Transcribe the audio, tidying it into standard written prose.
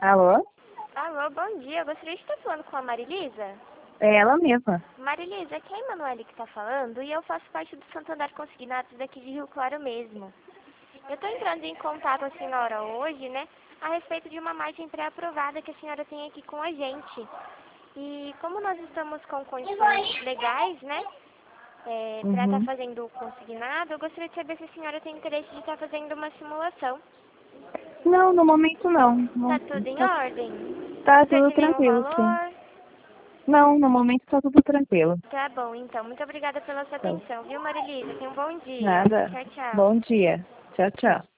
Alô? Alô, bom dia. Eu gostaria de estar falando com a Marilisa. É ela mesma. Marilisa, aqui é a Emanuele que está falando e eu faço parte do Santander Consignados daqui de Rio Claro mesmo. Eu estou entrando em contato com a senhora hoje, né, a respeito de uma margem pré-aprovada que a senhora tem aqui com a gente. E como nós estamos com condições legais, né, para estar fazendo o consignado, eu gostaria de saber se a senhora tem interesse de estar fazendo uma simulação. Não, no momento não. Tá tudo em ordem? Tá Precisa tudo de nenhum tranquilo, sim. valor? Não, no momento tá tudo tranquilo. Tá bom, então. Muito obrigada pela sua Tá. atenção, viu, Marilisa? Tenha um bom dia. Nada. Tchau, tchau. Bom dia. Tchau, tchau.